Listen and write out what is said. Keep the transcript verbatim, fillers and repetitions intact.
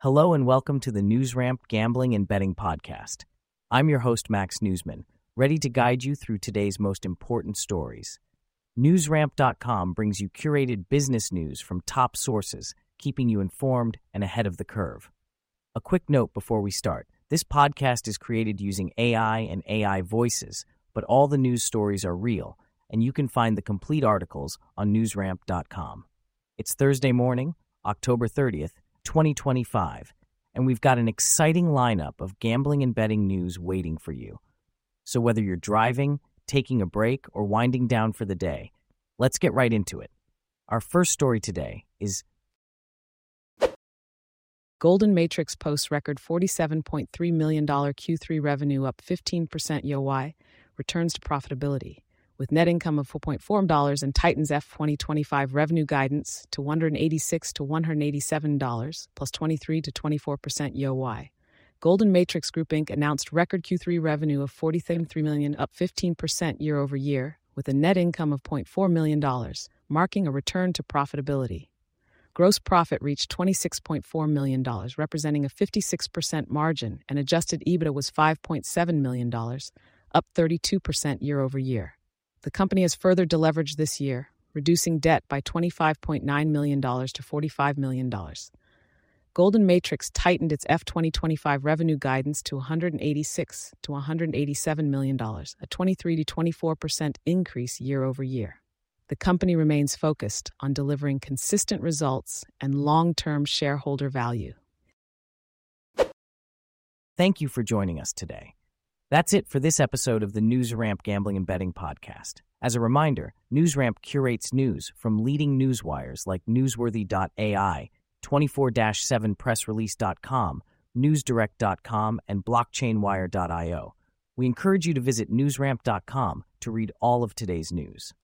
Hello and welcome to the NewsRamp Gambling and Betting Podcast. I'm your host, Max Newsman, ready to guide you through today's most important stories. NewsRamp dot com brings you curated business news from top sources, keeping you informed and ahead of the curve. A quick note before we start. This podcast is created using A I and A I voices, but all the news stories are real, and you can find the complete articles on NewsRamp dot com. It's Thursday morning, October thirtieth, twenty twenty-five, and we've got an exciting lineup of gambling and betting news waiting for you. So whether you're driving, taking a break, or winding down for the day, let's get right into it. Our first story today is Golden Matrix posts record forty-seven point three million dollars Q three revenue, up fifteen percent Y O Y, returns to profitability, with net income of four point four million dollars and tightens F twenty twenty-five revenue guidance to one hundred eighty-six to one hundred eighty-seven dollars, plus twenty-three to twenty-four percent Y O Y. Golden Matrix Group Incorporated announced record Q three revenue of forty-three million dollars, up fifteen percent year over year, with a net income of zero point four million dollars, marking a return to profitability. Gross profit reached twenty-six point four million dollars, representing a fifty-six percent margin, and adjusted EBITDA was five point seven million dollars, up thirty-two percent year over year. The company has further deleveraged this year, reducing debt by twenty-five point nine million dollars to forty-five million dollars. Golden Matrix tightened its F twenty twenty-five revenue guidance to one hundred eighty-six to one hundred eighty-seven million dollars, a twenty-three to twenty-four percent increase year over year. The company remains focused on delivering consistent results and long-term shareholder value. Thank you for joining us today. That's it for this episode of the NewsRamp Gambling and Betting Podcast. As a reminder, NewsRamp curates news from leading newswires like newsworthy dot A I, twenty-four seven press release dot com, newsdirect dot com, and blockchain wire dot io. We encourage you to visit newsramp dot com to read all of today's news.